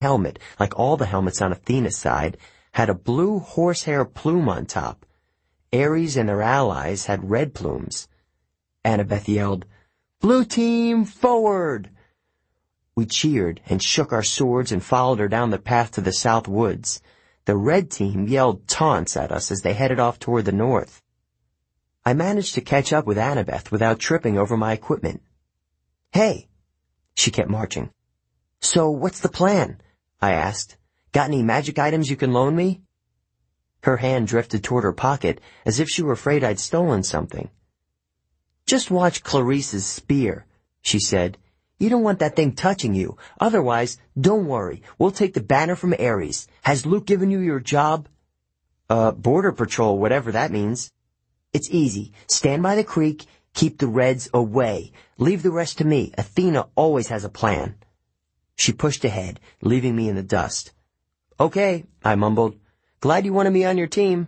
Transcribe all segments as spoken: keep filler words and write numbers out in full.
helmet, like all the helmets on Athena's side, had a blue horsehair plume on top. Ares and her allies had red plumes. Annabeth yelled, "Blue team, forward!" We cheered and shook our swords and followed her down the path to the south woods. The red team yelled taunts at us as they headed off toward the north. I managed to catch up with Annabeth without tripping over my equipment. "Hey!" She kept marching. "So what's the plan?" I asked. "Got any magic items you can loan me?" Her hand drifted toward her pocket as if she were afraid I'd stolen something. "Just watch Clarice's spear," she said. "You don't want that thing touching you. Otherwise, don't worry. We'll take the banner from Ares. Has Luke given you your job?" Uh, border patrol, whatever that means." "It's easy. Stand by the creek. Keep the Reds away. Leave the rest to me. Athena always has a plan." She pushed ahead, leaving me in the dust. "Okay," I mumbled. "Glad you wanted me on your team."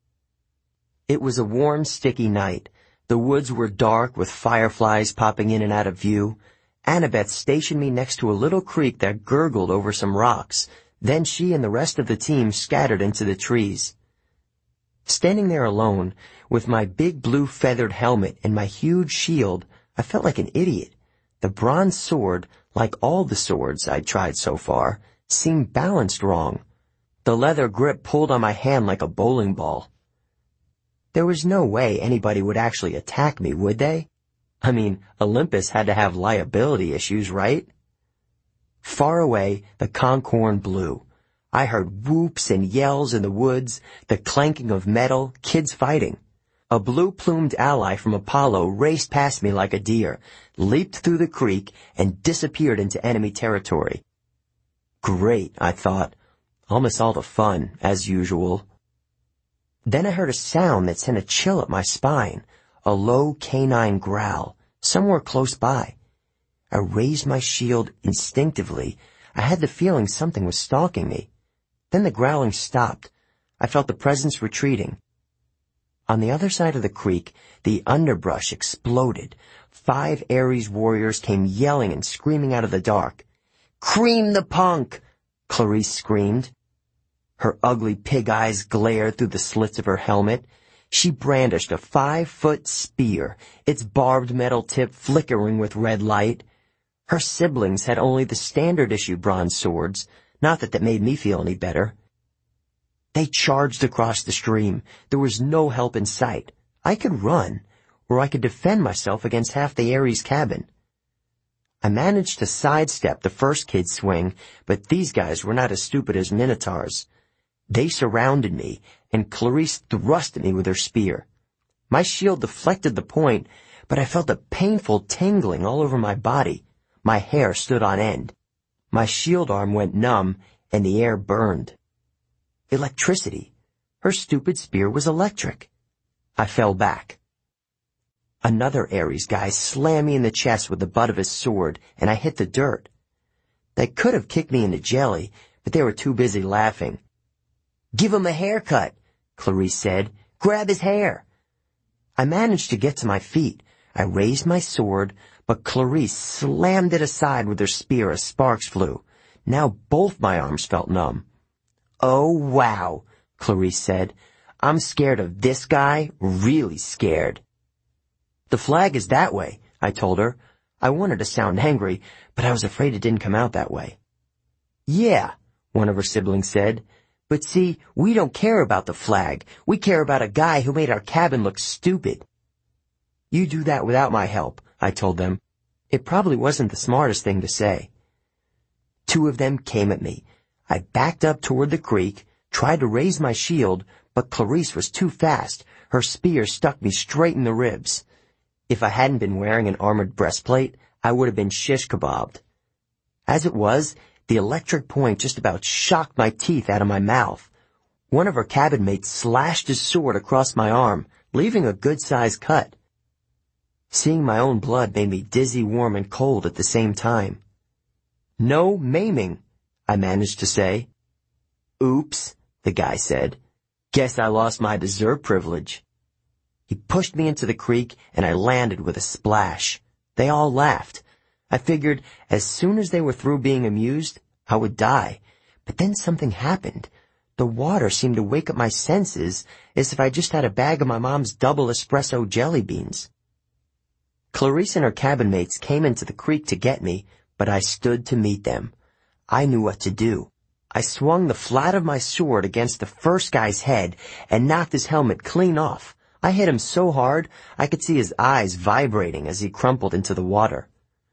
It was a warm, sticky night. The woods were dark with fireflies popping in and out of view. Annabeth stationed me next to a little creek that gurgled over some rocks. Then she and the rest of the team scattered into the trees. Standing there alone, with my big blue feathered helmet and my huge shield, I felt like an idiot. The bronze sword, like all the swords I'd tried so far, seemed balanced wrong. The leather grip pulled on my hand like a bowling ball. There was no way anybody would actually attack me, would they? I mean, Olympus had to have liability issues, right? Far away, the conch-horn blew. I heard whoops and yells in the woods, the clanking of metal, kids fighting. A blue-plumed ally from Apollo raced past me like a deer, leaped through the creek, and disappeared into enemy territory. Great, I thought. I'll miss all the fun, as usual. Then I heard a sound that sent a chill up my spine, a low canine growl, somewhere close by. I raised my shield instinctively. I had the feeling something was stalking me. Then the growling stopped. I felt the presence retreating. On the other side of the creek, the underbrush exploded. Five Ares warriors came yelling and screaming out of the dark. "Cream the punk!" Clarice screamed. Her ugly pig eyes glared through the slits of her helmet. She brandished a five-foot spear, its barbed metal tip flickering with red light. Her siblings had only the standard-issue bronze swords, not that that made me feel any better. They charged across the stream. There was no help in sight. I could run, or I could defend myself against half the Ares cabin. I managed to sidestep the first kid's swing, but these guys were not as stupid as minotaurs. They surrounded me, and Clarice thrust at me with her spear. My shield deflected the point, but I felt a painful tingling all over my body. My hair stood on end. My shield arm went numb, and the air burned. Electricity. Her stupid spear was electric. I fell back. Another Ares guy slammed me in the chest with the butt of his sword, and I hit the dirt. They could have kicked me into jelly, but they were too busy laughing. "Give him a haircut," Clarice said. "Grab his hair." I managed to get to my feet. I raised my sword, but Clarice slammed it aside with her spear as sparks flew. Now both my arms felt numb. "Oh, wow," Clarice said. "I'm scared of this guy, really scared." "The flag is that way," I told her. I wanted to sound angry, but I was afraid it didn't come out that way. "Yeah," one of her siblings said. "But see, we don't care about the flag. We care about a guy who made our cabin look stupid." "You do that without my help," I told them. It probably wasn't the smartest thing to say. Two of them came at me. I backed up toward the creek, tried to raise my shield, but Clarice was too fast. Her spear stuck me straight in the ribs. If I hadn't been wearing an armored breastplate, I would have been shish kebabbed. As it was, the electric point just about shocked my teeth out of my mouth. One of her cabin mates slashed his sword across my arm, leaving a good-sized cut. Seeing my own blood made me dizzy, warm, and cold at the same time. "No maiming," I managed to say. "Oops," the guy said. "Guess I lost my dessert privilege." He pushed me into the creek, and I landed with a splash. They all laughed. I figured as soon as they were through being amused, I would die. But then something happened. The water seemed to wake up my senses as if I just had a bag of my mom's double espresso jelly beans. Clarice and her cabin mates came into the creek to get me, but I stood to meet them. I knew what to do. I swung the flat of my sword against the first guy's head and knocked his helmet clean off. I hit him so hard I could see his eyes vibrating as he crumpled into the water.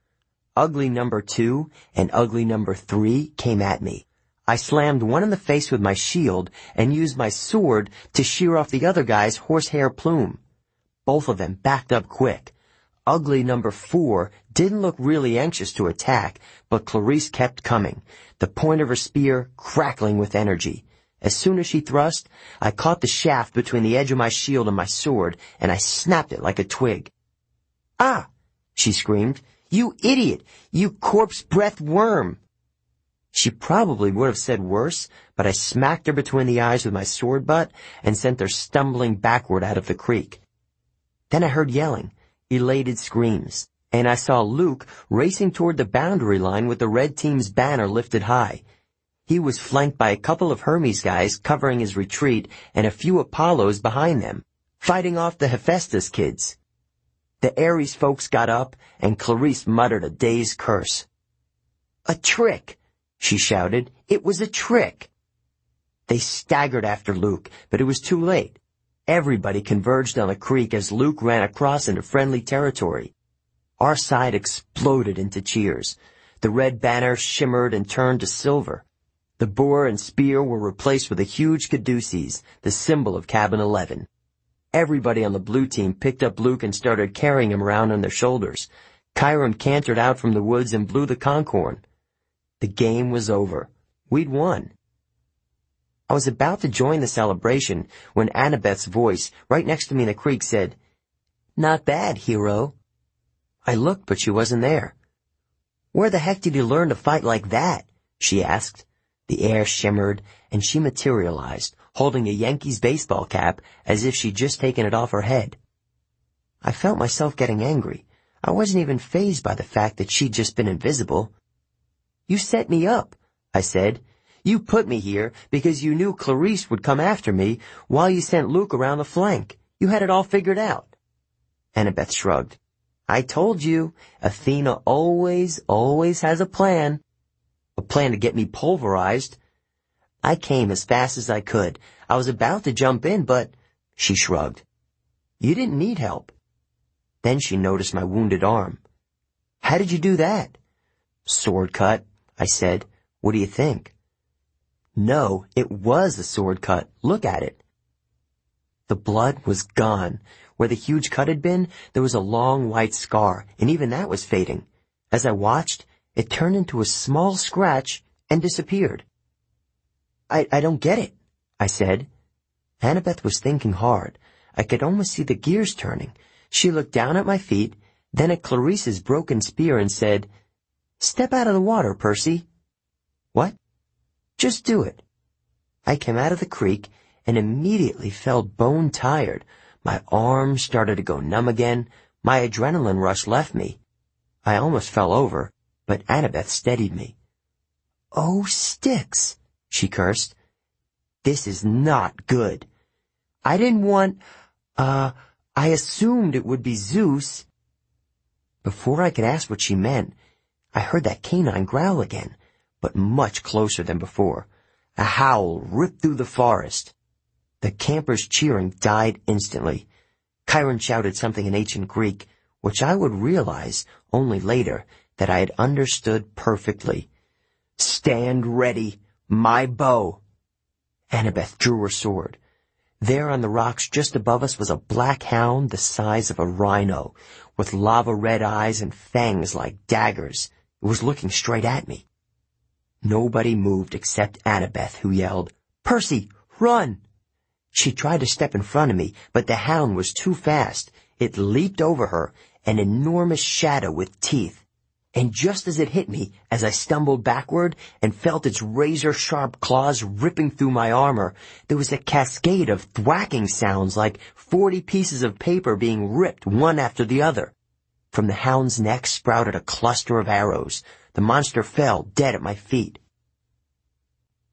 Ugly number two and ugly number three came at me. I slammed one in the face with my shield and used my sword to shear off the other guy's horsehair plume. Both of them backed up quick. Ugly number four didn't look really anxious to attack, but Clarice kept coming, the point of her spear crackling with energy. As soon as she thrust, I caught the shaft between the edge of my shield and my sword, and I snapped it like a twig. "Ah!" she screamed. "You idiot! You corpse-breath worm!" She probably would have said worse, but I smacked her between the eyes with my sword butt and sent her stumbling backward out of the creek. Then I heard yelling, elated screams, and I saw Luke racing toward the boundary line with the red team's banner lifted high. He was flanked by a couple of Hermes guys covering his retreat and a few Apollos behind them, fighting off the Hephaestus kids. The Ares folks got up, and Clarice muttered a dazed curse. "A trick!" she shouted. "It was a trick!" They staggered after Luke, but it was too late. Everybody converged on the creek as Luke ran across into friendly territory. Our side exploded into cheers. The red banner shimmered and turned to silver. The boar and spear were replaced with a huge caduceus, the symbol of Cabin eleven. Everybody on the blue team picked up Luke and started carrying him around on their shoulders. Chiron cantered out from the woods and blew the conch horn. The game was over. We'd won. I was about to join the celebration when Annabeth's voice, right next to me in the creek, said, "Not bad, hero." I looked, but she wasn't there. "Where the heck did you learn to fight like that?" she asked. The air shimmered, and she materialized, holding a Yankees baseball cap as if she'd just taken it off her head. I felt myself getting angry. I wasn't even fazed by the fact that she'd just been invisible. "You set me up," I said. "You put me here because you knew Clarice would come after me while you sent Luke around the flank. You had it all figured out." Annabeth shrugged. "I told you, Athena always, always has a plan. A plan to get me pulverized." I came as fast as I could. I was about to jump in, but she shrugged. "You didn't need help." Then she noticed my wounded arm. "How did you do that?" "Sword cut," I said. "What do you think?" No, it was a sword cut. Look at it. The blood was gone. Where the huge cut had been, there was a long white scar, and even that was fading. As I watched, it turned into a small scratch and disappeared. I, I don't get it," I said. Annabeth was thinking hard. I could almost see the gears turning. She looked down at my feet, then at Clarice's broken spear and said, "Step out of the water, Percy." "What?" "Just do it." I came out of the creek and immediately felt bone-tired. My arms started to go numb again. My adrenaline rush left me. I almost fell over, but Annabeth steadied me. "Oh, sticks," she cursed. "This is not good. I didn't want, uh, I assumed it would be Zeus." Before I could ask what she meant, I heard that canine growl again, but much closer than before. A howl ripped through the forest. The campers' cheering died instantly. Chiron shouted something in ancient Greek, which I would realize only later that I had understood perfectly. "Stand ready, my bow." Annabeth drew her sword. There on the rocks just above us was a black hound the size of a rhino, with lava-red eyes and fangs like daggers. It was looking straight at me. Nobody moved except Annabeth, who yelled, "Percy, run!" She tried to step in front of me, but the hound was too fast. It leaped over her, an enormous shadow with teeth. And just as it hit me, as I stumbled backward and felt its razor-sharp claws ripping through my armor, there was a cascade of thwacking sounds like forty pieces of paper being ripped one after the other. From the hound's neck sprouted a cluster of arrows. The monster fell dead at my feet.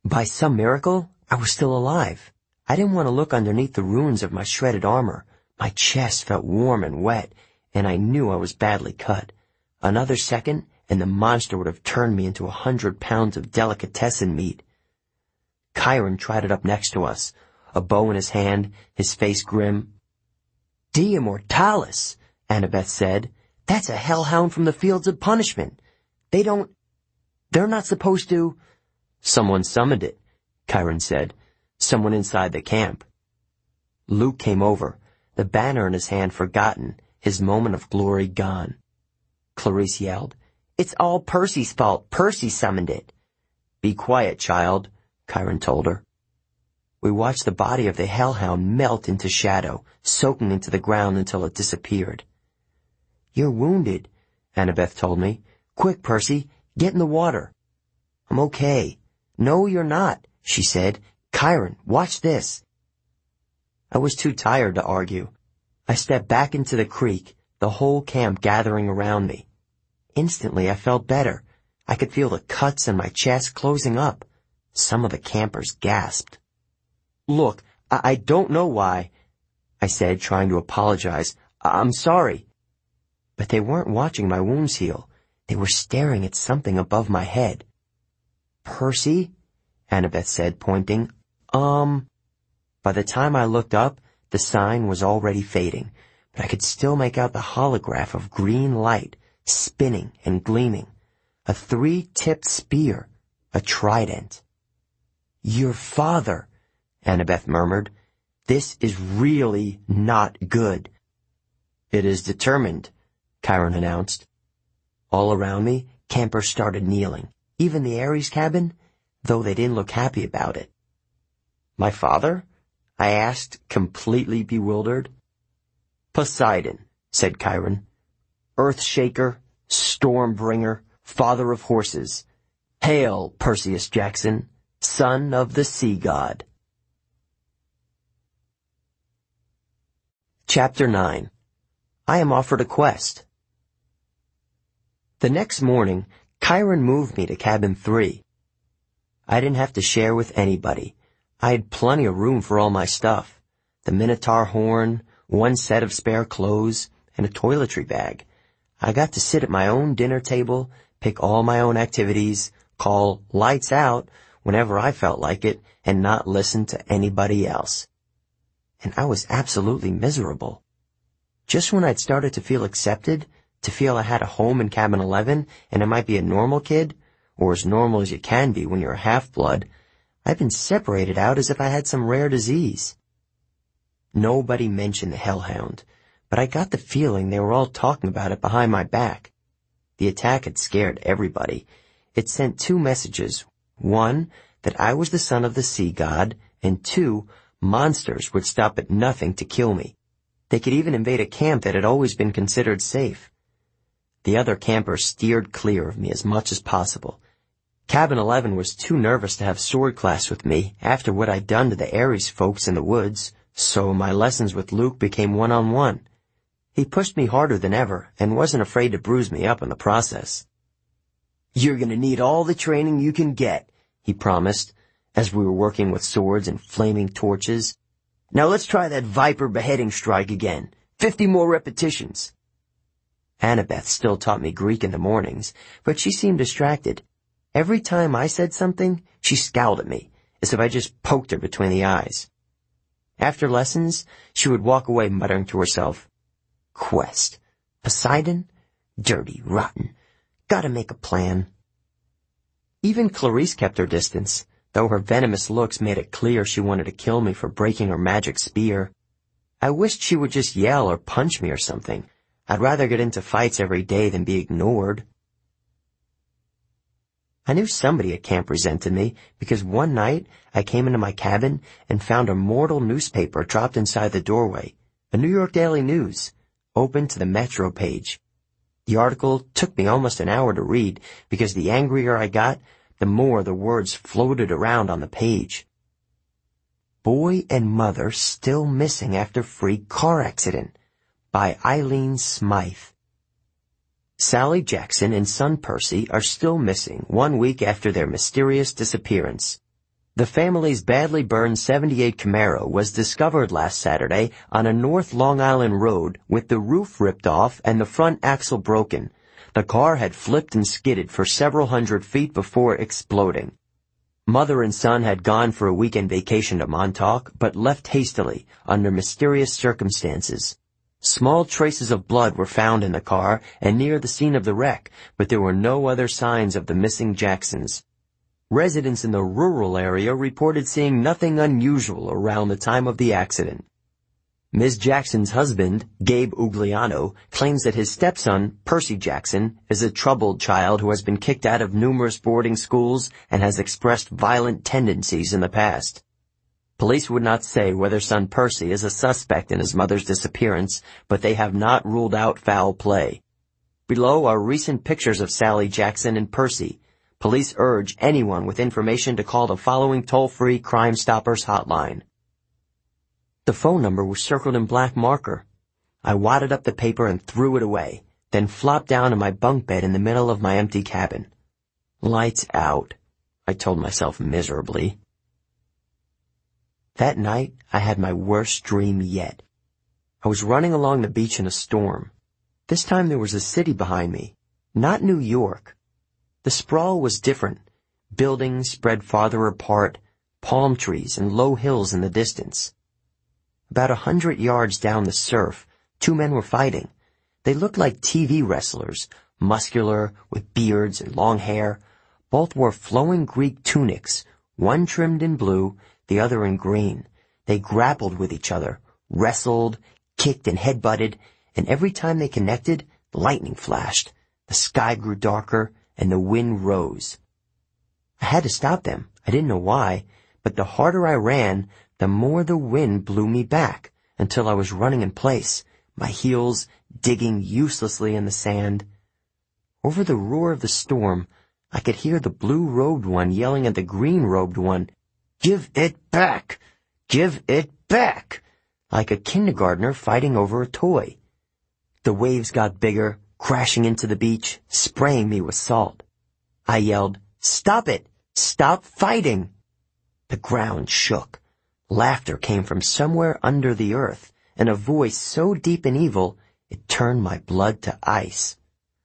By some miracle, I was still alive. I didn't want to look underneath the ruins of my shredded armor. My chest felt warm and wet, and I knew I was badly cut. Another second, and the monster would have turned me into a hundred pounds of delicatessen meat. Chiron trotted up next to us, a bow in his hand, his face grim. "Dia Mortalis," Annabeth said. "That's a hellhound from the Fields of Punishment. They don't... They're not supposed to..." "Someone summoned it," Chiron said. "Someone inside the camp." Luke came over, the banner in his hand forgotten, his moment of glory gone. Clarice yelled, "It's all Percy's fault. Percy summoned it." "Be quiet, child," Chiron told her. We watched the body of the hellhound melt into shadow, soaking into the ground until it disappeared. "You're wounded," Annabeth told me. "Quick, Percy, get in the water." "I'm okay." "No, you're not," she said. "Chiron, watch this." I was too tired to argue. I stepped back into the creek, the whole camp gathering around me. Instantly I felt better. I could feel the cuts in my chest closing up. Some of the campers gasped. "Look, I, I don't know why," I said, trying to apologize. I- I'm sorry. But they weren't watching my wounds heal. They were staring at something above my head. "Percy?" Annabeth said, pointing. Um... By the time I looked up, the sign was already fading, but I could still make out the holograph of green light, spinning and gleaming. A three-tipped spear, a trident. "Your father," Annabeth murmured. "This is really not good." "It is determined," Chiron announced. All around me, campers started kneeling. Even the Ares cabin, though they didn't look happy about it. "My father?" I asked, completely bewildered. "Poseidon," said Chiron. "Earthshaker, Stormbringer, father of horses. Hail, Perseus Jackson, son of the sea god." Chapter nine. I am offered a quest. The next morning, Chiron moved me to cabin three. I didn't have to share with anybody. I had plenty of room for all my stuff. The Minotaur horn, one set of spare clothes, and a toiletry bag. I got to sit at my own dinner table, pick all my own activities, call lights out whenever I felt like it, and not listen to anybody else. And I was absolutely miserable. Just when I'd started to feel accepted, to feel I had a home in cabin eleven, and I might be a normal kid, or as normal as you can be when you're a half-blood, I've been separated out as if I had some rare disease. Nobody mentioned the hellhound, but I got the feeling they were all talking about it behind my back. The attack had scared everybody. It sent two messages. One, that I was the son of the sea god, and two, monsters would stop at nothing to kill me. They could even invade a camp that had always been considered safe. The other campers steered clear of me as much as possible. Cabin eleven was too nervous to have sword class with me after what I'd done to the Ares folks in the woods, so my lessons with Luke became one-on-one. He pushed me harder than ever and wasn't afraid to bruise me up in the process. "You're gonna need all the training you can get," he promised, as we were working with swords and flaming torches. "Now let's try that viper beheading strike again. Fifty more repetitions." Annabeth still taught me Greek in the mornings, but she seemed distracted. Every time I said something, she scowled at me, as if I just poked her between the eyes. After lessons, she would walk away muttering to herself, "Quest. Poseidon? Dirty, rotten. Gotta make a plan." Even Clarice kept her distance, though her venomous looks made it clear she wanted to kill me for breaking her magic spear. I wished she would just yell or punch me or something. I'd rather get into fights every day than be ignored. I knew somebody at camp resented me because one night I came into my cabin and found a mortal newspaper dropped inside the doorway, a New York Daily News, open to the Metro page. The article took me almost an hour to read because the angrier I got, the more the words floated around on the page. Boy and mother still missing after freak car accident, by Eileen Smythe. Sally Jackson and son Percy are still missing one week after their mysterious disappearance. The family's badly burned seventy-eight Camaro was discovered last Saturday on a North Long Island road with the roof ripped off and the front axle broken. The car had flipped and skidded for several hundred feet before exploding. Mother and son had gone for a weekend vacation to Montauk, but left hastily under mysterious circumstances. Small traces of blood were found in the car and near the scene of the wreck, but there were no other signs of the missing Jacksons. Residents in the rural area reported seeing nothing unusual around the time of the accident. Miz Jackson's husband, Gabe Ugliano, claims that his stepson, Percy Jackson, is a troubled child who has been kicked out of numerous boarding schools and has expressed violent tendencies in the past. Police would not say whether son Percy is a suspect in his mother's disappearance, but they have not ruled out foul play. Below are recent pictures of Sally Jackson and Percy. Police urge anyone with information to call the following toll-free Crime Stoppers hotline. The phone number was circled in black marker. I wadded up the paper and threw it away, then flopped down in my bunk bed in the middle of my empty cabin. Lights out, I told myself miserably. That night, I had my worst dream yet. I was running along the beach in a storm. This time there was a city behind me, not New York. The sprawl was different. Buildings spread farther apart, palm trees and low hills in the distance. About a hundred yards down the surf, two men were fighting. They looked like T V wrestlers, muscular, with beards and long hair. Both wore flowing Greek tunics, one trimmed in blue, the other in green. They grappled with each other, wrestled, kicked and headbutted, and every time they connected, lightning flashed. The sky grew darker, and the wind rose. I had to stop them. I didn't know why, but the harder I ran, the more the wind blew me back, until I was running in place, my heels digging uselessly in the sand. Over the roar of the storm, I could hear the blue-robed one yelling at the green-robed one, "Give it back! Give it back!" like a kindergartner fighting over a toy. The waves got bigger, crashing into the beach, spraying me with salt. I yelled, "Stop it! Stop fighting!" The ground shook. Laughter came from somewhere under the earth, and a voice so deep and evil, it turned my blood to ice.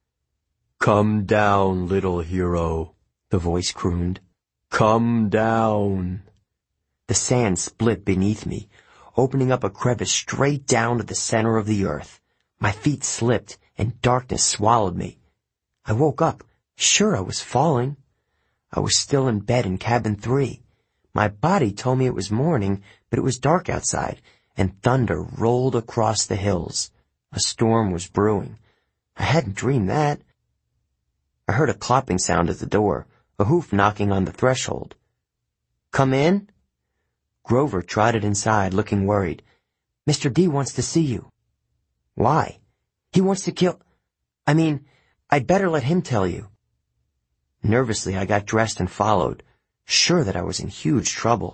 "Come down, little hero," the voice crooned. "Come down." The sand split beneath me, opening up a crevice straight down to the center of the earth. My feet slipped, and darkness swallowed me. I woke up, sure I was falling. I was still in bed in cabin three. My body told me it was morning, but it was dark outside, and thunder rolled across the hills. A storm was brewing. I hadn't dreamed that. I heard a clopping sound at the door, a hoof knocking on the threshold. "Come in?" Grover trotted inside, looking worried. "Mister D wants to see you." "Why?" "He wants to kill... I mean, I'd better let him tell you." Nervously, I got dressed and followed, sure that I was in huge trouble.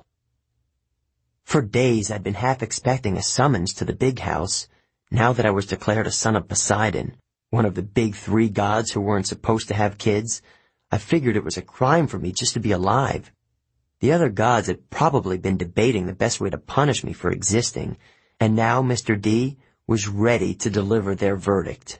For days, I'd been half expecting a summons to the big house, now that I was declared a son of Poseidon, one of the big three gods who weren't supposed to have kids. I figured it was a crime for me just to be alive. The other gods had probably been debating the best way to punish me for existing, and now Mister D was ready to deliver their verdict.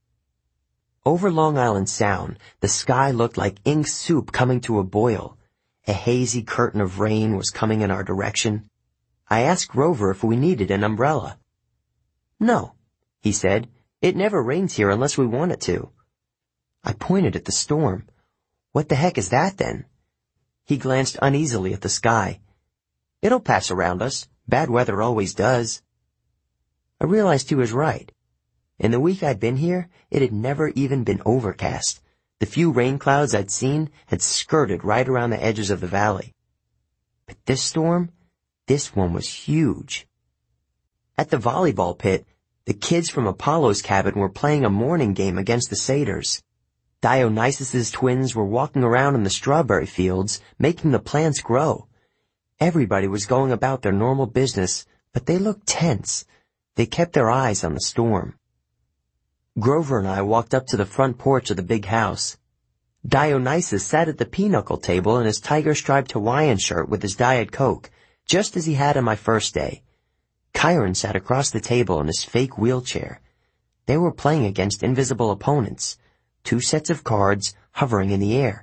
Over Long Island Sound, the sky looked like ink soup coming to a boil. A hazy curtain of rain was coming in our direction. I asked Grover if we needed an umbrella. "No," he said. "It never rains here unless we want it to." I pointed at the storm. "What the heck is that, then?" He glanced uneasily at the sky. "It'll pass around us. Bad weather always does." I realized he was right. In the week I'd been here, it had never even been overcast. The few rain clouds I'd seen had skirted right around the edges of the valley. But this storm, this one was huge. At the volleyball pit, the kids from Apollo's cabin were playing a morning game against the satyrs. Dionysus's twins were walking around in the strawberry fields, making the plants grow. Everybody was going about their normal business, but they looked tense. They kept their eyes on the storm. Grover and I walked up to the front porch of the big house. Dionysus sat at the pinochle table in his tiger-striped Hawaiian shirt with his Diet Coke, just as he had on my first day. Chiron sat across the table in his fake wheelchair. They were playing against invisible opponents, two sets of cards hovering in the air.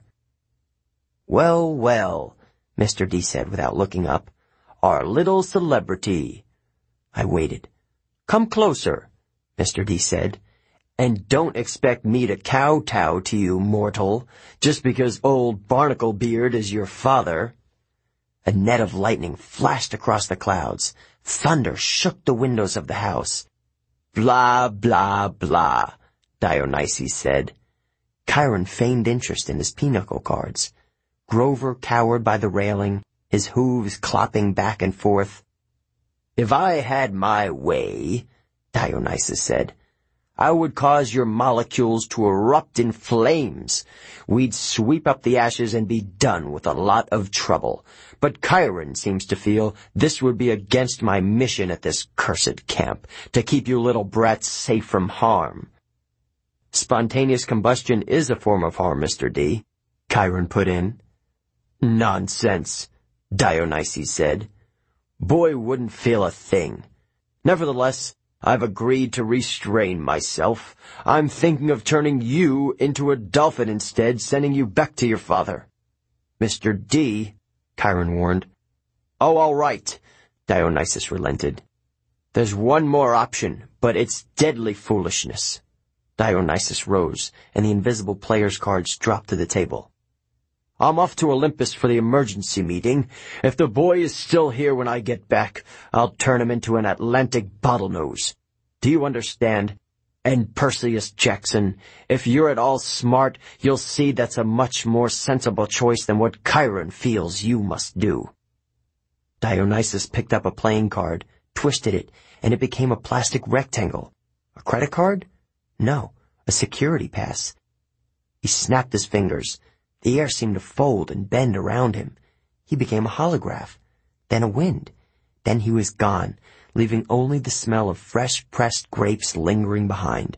"Well, well," Mister D said without looking up. "Our little celebrity." I waited. "Come closer," Mister D said. "And don't expect me to kowtow to you, mortal, just because old Barnacle-Beard is your father." A net of lightning flashed across the clouds. Thunder shook the windows of the house. "Blah, blah, blah," Dionysus said. Chiron feigned interest in his pinochle cards. Grover cowered by the railing, his hooves clopping back and forth. "If I had my way," Dionysus said, "I would cause your molecules to erupt in flames. We'd sweep up the ashes and be done with a lot of trouble. But Chiron seems to feel this would be against my mission at this cursed camp, to keep you little brats safe from harm." "Spontaneous combustion is a form of harm, Mister D," Chiron put in. "Nonsense," Dionysus said. "Boy wouldn't feel a thing. Nevertheless, I've agreed to restrain myself. I'm thinking of turning you into a dolphin instead, sending you back to your father." "Mister D," Chiron warned. "Oh, all right," Dionysus relented. "There's one more option, but it's deadly foolishness." Dionysus rose, and the invisible player's cards dropped to the table. "I'm off to Olympus for the emergency meeting. If the boy is still here when I get back, I'll turn him into an Atlantic bottlenose. Do you understand? And Perseus Jackson, if you're at all smart, you'll see that's a much more sensible choice than what Chiron feels you must do." Dionysus picked up a playing card, twisted it, and it became a plastic rectangle. A credit card? No, a security pass. He snapped his fingers. The air seemed to fold and bend around him. He became a holograph, then a wind. Then he was gone, leaving only the smell of fresh-pressed grapes lingering behind.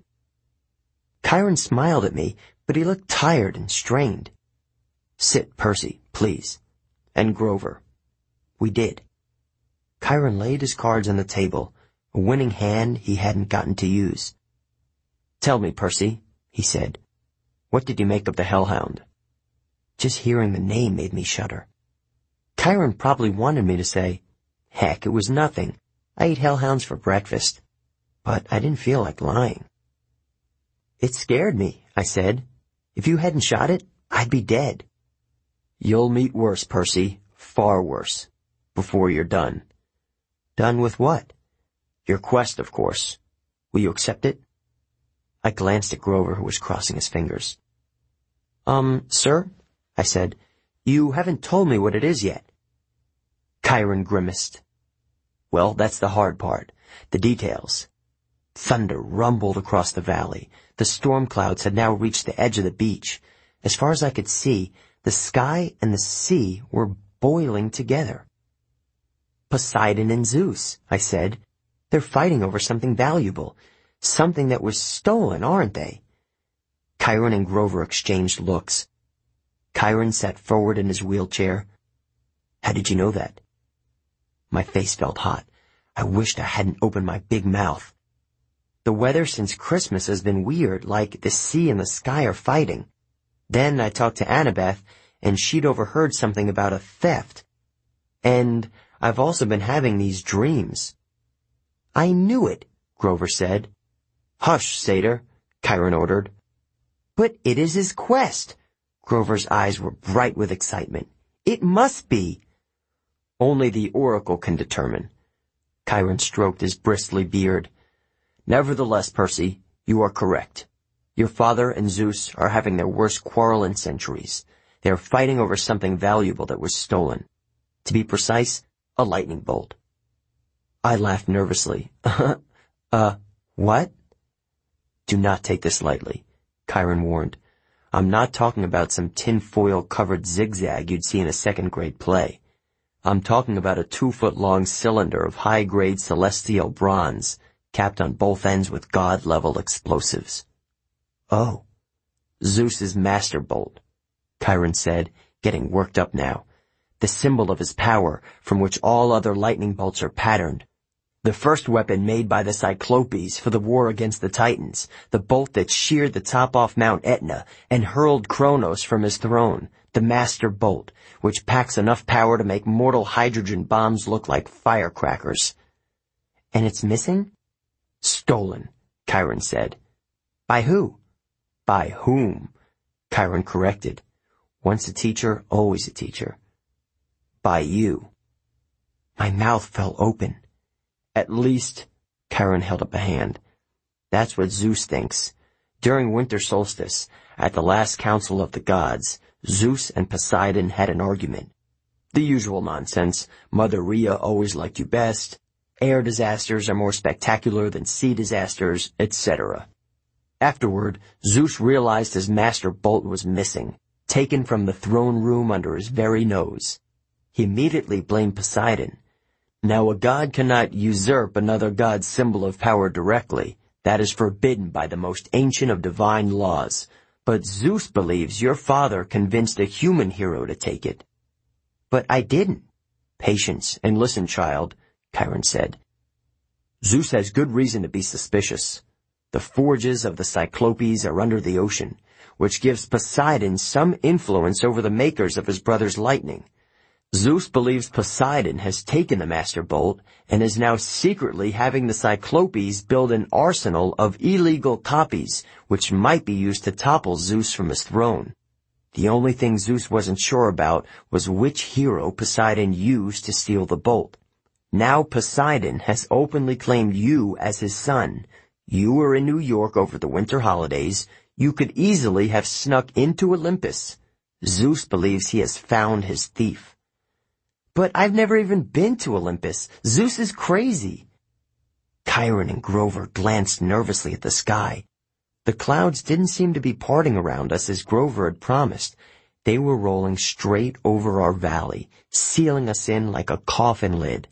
Chiron smiled at me, but he looked tired and strained. "Sit, Percy, please. And Grover." We did. Chiron laid his cards on the table, a winning hand he hadn't gotten to use. "Tell me, Percy," he said, "what did you make of the Hellhound?" Just hearing the name made me shudder. Chiron probably wanted me to say, "Heck, it was nothing. I ate hellhounds for breakfast." But I didn't feel like lying. "It scared me," I said. "If you hadn't shot it, I'd be dead." "You'll meet worse, Percy, far worse, before you're done." "Done with what?" "Your quest, of course. Will you accept it?" I glanced at Grover, who was crossing his fingers. Um, sir?" I said. "You haven't told me what it is yet." Chiron grimaced. "Well, that's the hard part. The details." Thunder rumbled across the valley. The storm clouds had now reached the edge of the beach. As far as I could see, the sky and the sea were boiling together. "Poseidon and Zeus," I said. "They're fighting over something valuable. Something that was stolen, aren't they?" Chiron and Grover exchanged looks. Chiron sat forward in his wheelchair. "How did you know that?" My face felt hot. I wished I hadn't opened my big mouth. "The weather since Christmas has been weird, like the sea and the sky are fighting. Then I talked to Annabeth, and she'd overheard something about a theft. And I've also been having these dreams." "I knew it," Grover said. "Hush, satyr," Chiron ordered. "But it is his quest." Grover's eyes were bright with excitement. "It must be." "Only the oracle can determine." Chiron stroked his bristly beard. "Nevertheless, Percy, you are correct. Your father and Zeus are having their worst quarrel in centuries. They are fighting over something valuable that was stolen. To be precise, a lightning bolt." I laughed nervously. uh, what?" "Do not take this lightly," Chiron warned. "I'm not talking about some tinfoil-covered zigzag you'd see in a second-grade play. I'm talking about a two-foot-long cylinder of high-grade celestial bronze, capped on both ends with god-level explosives." "Oh." "Zeus's master bolt. Chiron said, getting worked up now. The symbol of his power, from which all other lightning bolts are patterned. The first weapon made by the Cyclopes for the war against the Titans, the bolt that sheared the top off Mount Etna and hurled Kronos from his throne, the Master Bolt, which packs enough power to make mortal hydrogen bombs look like firecrackers. And it's missing? Stolen, Chiron said. By who? By whom? Chiron corrected. Once a teacher, always a teacher. By you. My mouth fell open. At least, Chiron held up a hand. That's what Zeus thinks. During winter solstice, at the last council of the gods, Zeus and Poseidon had an argument. The usual nonsense. Mother Rhea always liked you best. Air disasters are more spectacular than sea disasters, et cetera. Afterward, Zeus realized his master bolt was missing, taken from the throne room under his very nose. He immediately blamed Poseidon. Now a god cannot usurp another god's symbol of power directly. That is forbidden by the most ancient of divine laws. But Zeus believes your father convinced a human hero to take it. But I didn't. Patience, and listen, child, Chiron said. Zeus has good reason to be suspicious. The forges of the Cyclopes are under the ocean, which gives Poseidon some influence over the makers of his brother's lightning. Zeus believes Poseidon has taken the Master Bolt and is now secretly having the Cyclopes build an arsenal of illegal copies which might be used to topple Zeus from his throne. The only thing Zeus wasn't sure about was which hero Poseidon used to steal the bolt. Now Poseidon has openly claimed you as his son. You were in New York over the winter holidays. You could easily have snuck into Olympus. Zeus believes he has found his thief. But I've never even been to Olympus. Zeus is crazy. Chiron and Grover glanced nervously at the sky. The clouds didn't seem to be parting around us as Grover had promised. They were rolling straight over our valley, sealing us in like a coffin lid.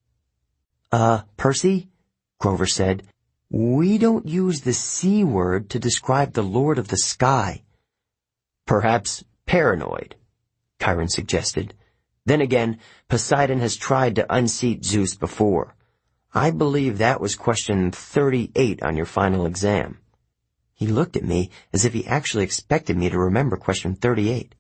Uh, Percy, Grover said, we don't use the C word to describe the Lord of the Sky. Perhaps paranoid, Chiron suggested. Then again, Poseidon has tried to unseat Zeus before. I believe that was question thirty-eight on your final exam. He looked at me as if he actually expected me to remember question thirty-eight.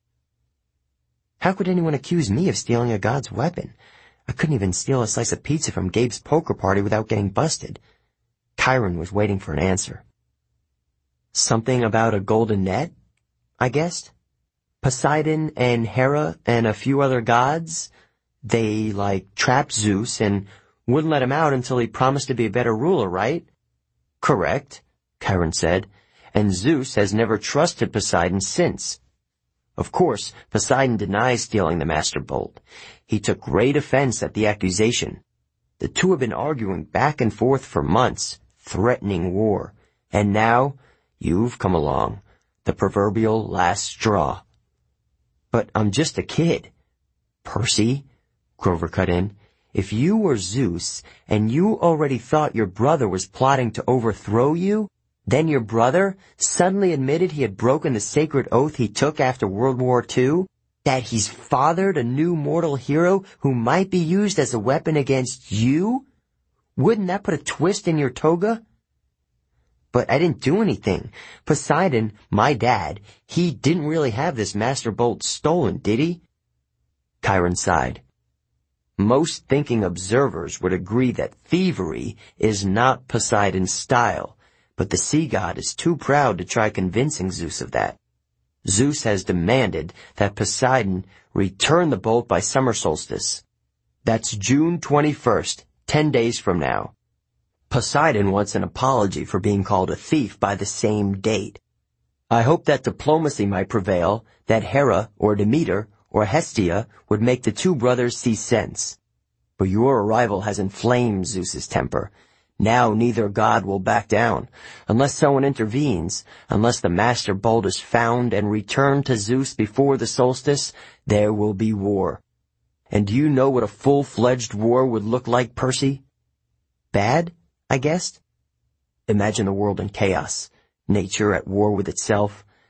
How could anyone accuse me of stealing a god's weapon? I couldn't even steal a slice of pizza from Gabe's poker party without getting busted. Chiron was waiting for an answer. Something about a golden net, I guessed. Poseidon and Hera and a few other gods, they, like, trapped Zeus and wouldn't let him out until he promised to be a better ruler, right? Correct, Chiron said, and Zeus has never trusted Poseidon since. Of course, Poseidon denies stealing the Master Bolt. He took great offense at the accusation. The two have been arguing back and forth for months, threatening war. And now, you've come along, the proverbial last straw. But I'm just a kid. Percy, Grover cut in, if you were Zeus and you already thought your brother was plotting to overthrow you, then your brother suddenly admitted he had broken the sacred oath he took after World War Two, that he's fathered a new mortal hero who might be used as a weapon against you? Wouldn't that put a twist in your toga? But I didn't do anything. Poseidon, my dad, he didn't really have this Master Bolt stolen, did he? Chiron sighed. Most thinking observers would agree that thievery is not Poseidon's style, but the sea god is too proud to try convincing Zeus of that. Zeus has demanded that Poseidon return the bolt by summer solstice. That's June twenty-first, ten days from now. Poseidon wants an apology for being called a thief by the same date. I hope that diplomacy might prevail, that Hera or Demeter or Hestia would make the two brothers see sense. But your arrival has inflamed Zeus's temper. Now neither god will back down, unless someone intervenes, unless the Master Bolt is found and returned to Zeus before the solstice, there will be war. And do you know what a full-fledged war would look like, Percy? Bad, I guessed. Imagine the world in chaos, nature at war with itself,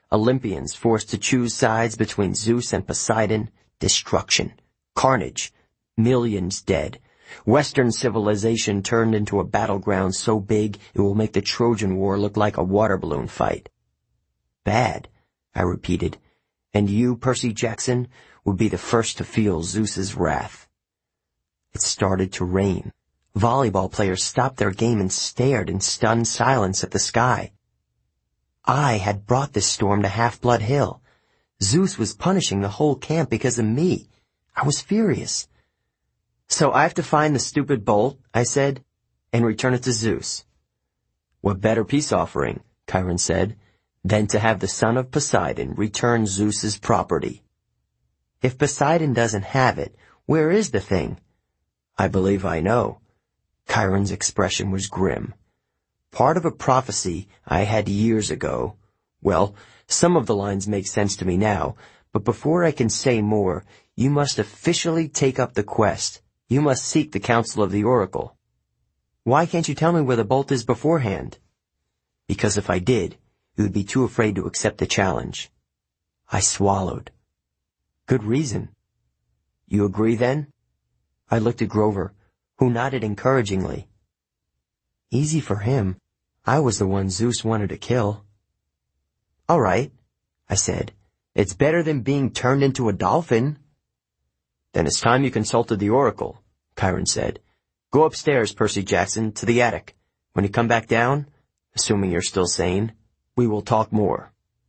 Olympians forced to choose sides between Zeus and Poseidon, destruction, carnage, millions dead. Western civilization turned into a battleground so big it will make the Trojan War look like a water balloon fight. Bad, I repeated, and you, Percy Jackson, would be the first to feel Zeus's wrath. It started to rain. Volleyball players stopped their game and stared in stunned silence at the sky. I had brought this storm to Half-Blood Hill. Zeus was punishing the whole camp because of me. I was furious. So I have to find the stupid bolt, I said, and return it to Zeus. What better peace offering, Chiron said, than to have the son of Poseidon return Zeus's property. If Poseidon doesn't have it, where is the thing? I believe I know. Chiron's expression was grim. Part of a prophecy I had years ago. Well, some of the lines make sense to me now, but before I can say more, you must officially take up the quest. You must seek the counsel of the oracle. Why can't you tell me where the bolt is beforehand? Because if I did, you would be too afraid to accept the challenge. I swallowed. Good reason. You agree then? I looked at Grover, who nodded encouragingly. Easy for him. I was the one Zeus wanted to kill. All right, I said. It's better than being turned into a dolphin. Then it's time you consulted the oracle, Chiron said. Go upstairs, Percy Jackson, to the attic. When you come back down, assuming you're still sane, we will talk more.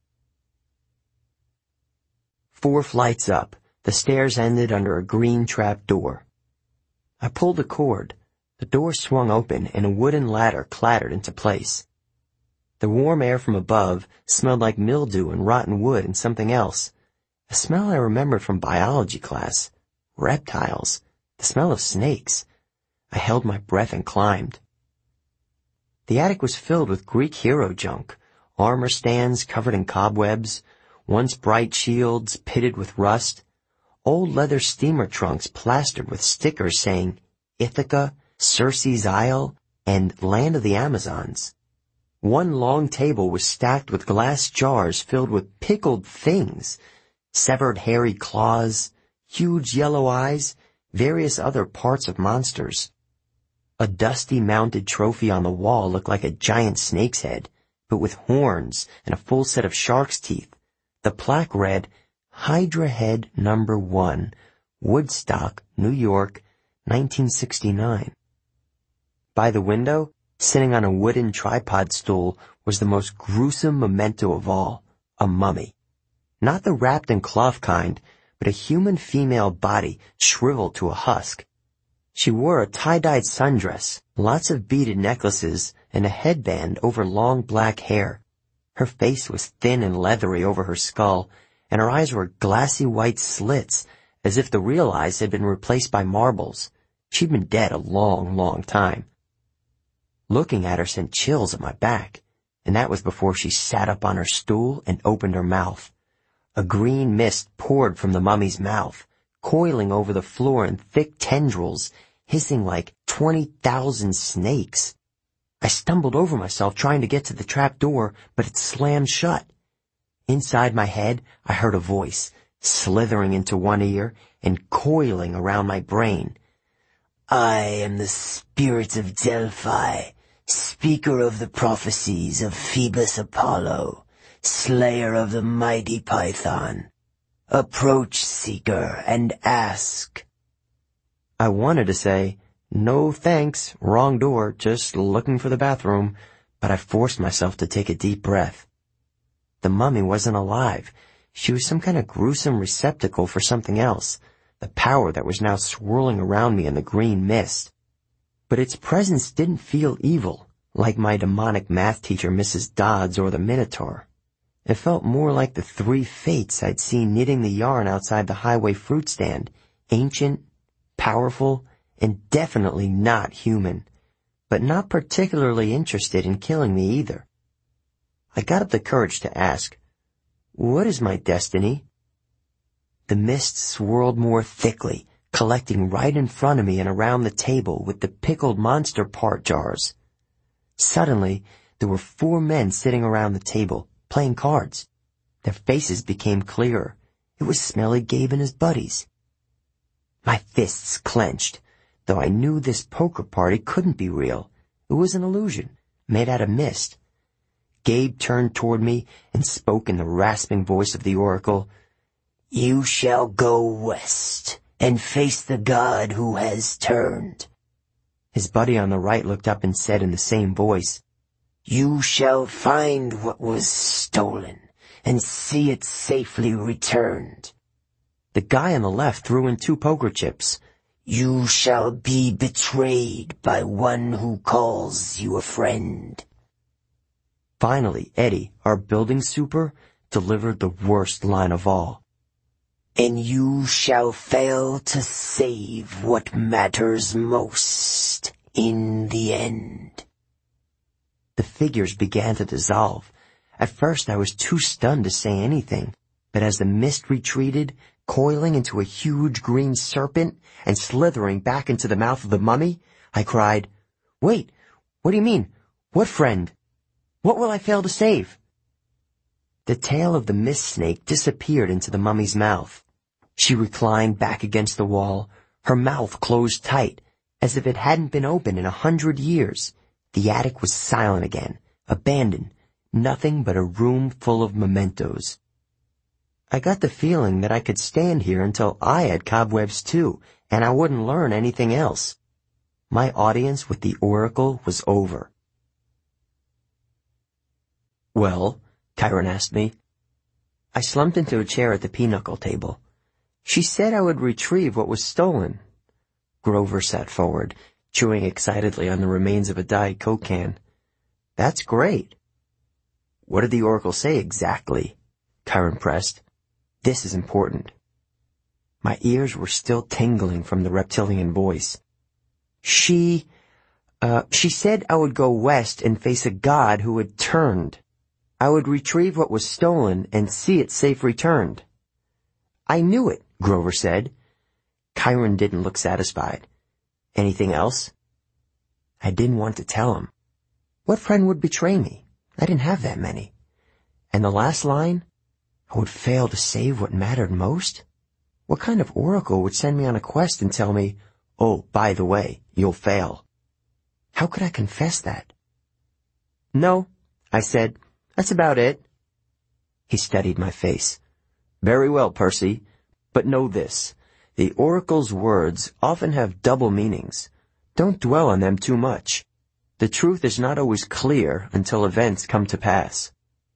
Four flights up, the stairs ended under a green trap door. I pulled the cord. The door swung open and a wooden ladder clattered into place. The warm air from above smelled like mildew and rotten wood and something else. A smell I remembered from biology class. Reptiles. The smell of snakes. I held my breath and climbed. The attic was filled with Greek hero junk. Armor stands covered in cobwebs. Once bright shields pitted with rust. Old leather steamer trunks plastered with stickers saying Ithaca, Circe's Isle, and Land of the Amazons. One long table was stacked with glass jars filled with pickled things, severed hairy claws, huge yellow eyes, various other parts of monsters. A dusty mounted trophy on the wall looked like a giant snake's head, but with horns and a full set of shark's teeth. The plaque read, Hydra Head Number One, Woodstock, New York, nineteen sixty-nine. By the window, sitting on a wooden tripod stool, was the most gruesome memento of all, a mummy. Not the wrapped in cloth kind, but a human female body shriveled to a husk. She wore a tie-dyed sundress, lots of beaded necklaces, and a headband over long black hair. Her face was thin and leathery over her skull, and her eyes were glassy white slits, as if the real eyes had been replaced by marbles. She'd been dead a long, long time. Looking at her sent chills at my back, and that was before she sat up on her stool and opened her mouth. A green mist poured from the mummy's mouth, coiling over the floor in thick tendrils, hissing like twenty thousand snakes. I stumbled over myself trying to get to the trap door, but it slammed shut. Inside my head, I heard a voice, slithering into one ear and coiling around my brain. I am the spirit of Delphi, speaker of the prophecies of Phoebus Apollo, slayer of the mighty Python. Approach, seeker, and ask. I wanted to say, no thanks, wrong door, just looking for the bathroom, but I forced myself to take a deep breath. The mummy wasn't alive. She was some kind of gruesome receptacle for something else, the power that was now swirling around me in the green mist. But its presence didn't feel evil, like my demonic math teacher Missus Dodds or the Minotaur. It felt more like the three fates I'd seen knitting the yarn outside the highway fruit stand, ancient, powerful, and definitely not human, but not particularly interested in killing me either. I got up the courage to ask, what is my destiny? The mist swirled more thickly, collecting right in front of me and around the table with the pickled monster part jars. Suddenly, there were four men sitting around the table, playing cards. Their faces became clearer. It was Smelly Gabe and his buddies. My fists clenched, though I knew this poker party couldn't be real. It was an illusion, made out of mist. Gabe turned toward me and spoke in the rasping voice of the oracle. "You shall go west and face the god who has turned." His buddy on the right looked up and said in the same voice, "You shall find what was stolen and see it safely returned." The guy on the left threw in two poker chips. "You shall be betrayed by one who calls you a friend." Finally, Eddie, our building super, delivered the worst line of all. "And you shall fail to save what matters most in the end." The figures began to dissolve. At first I was too stunned to say anything, but as the mist retreated, coiling into a huge green serpent and slithering back into the mouth of the mummy, I cried, "Wait, what do you mean? What friend? What will I fail to save?" The tail of the mist snake disappeared into the mummy's mouth. She reclined back against the wall, her mouth closed tight, as if it hadn't been open in a hundred years. The attic was silent again, abandoned, nothing but a room full of mementos. I got the feeling that I could stand here until I had cobwebs too, and I wouldn't learn anything else. My audience with the oracle was over. "Well?" Chiron asked me. I slumped into a chair at the pinochle table. "She said I would retrieve what was stolen." Grover sat forward, chewing excitedly on the remains of a Diet Coke can. "That's great." "What did the oracle say exactly?" Chiron pressed. "This is important." My ears were still tingling from the reptilian voice. She, uh, she said I would go west and face a god who had turned. I would retrieve what was stolen and see it safe returned. "I knew it," Grover said. Chiron didn't look satisfied. "Anything else?" I didn't want to tell him. What friend would betray me? I didn't have that many. And the last line? I would fail to save what mattered most? What kind of oracle would send me on a quest and tell me, "Oh, by the way, you'll fail"? How could I confess that? "No," I said. "That's about it." He studied my face. "Very well, Percy. But know this. The oracle's words often have double meanings. Don't dwell on them too much. The truth is not always clear until events come to pass."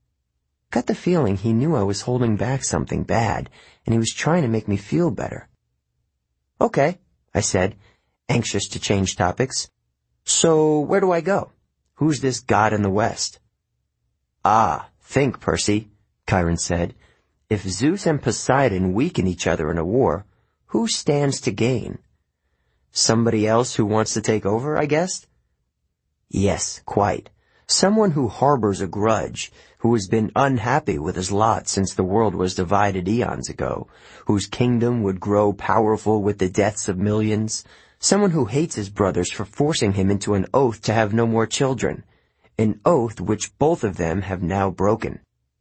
Got the feeling he knew I was holding back something bad, and he was trying to make me feel better. "Okay," I said, anxious to change topics. "So where do I go? Who's this god in the west?" "Ah, think, Percy," Chiron said. "If Zeus and Poseidon weaken each other in a war, who stands to gain?" "Somebody else who wants to take over, I guessed?" "Yes, quite. Someone who harbors a grudge, who has been unhappy with his lot since the world was divided eons ago, whose kingdom would grow powerful with the deaths of millions, someone who hates his brothers for forcing him into an oath to have no more children, an oath which both of them have now broken."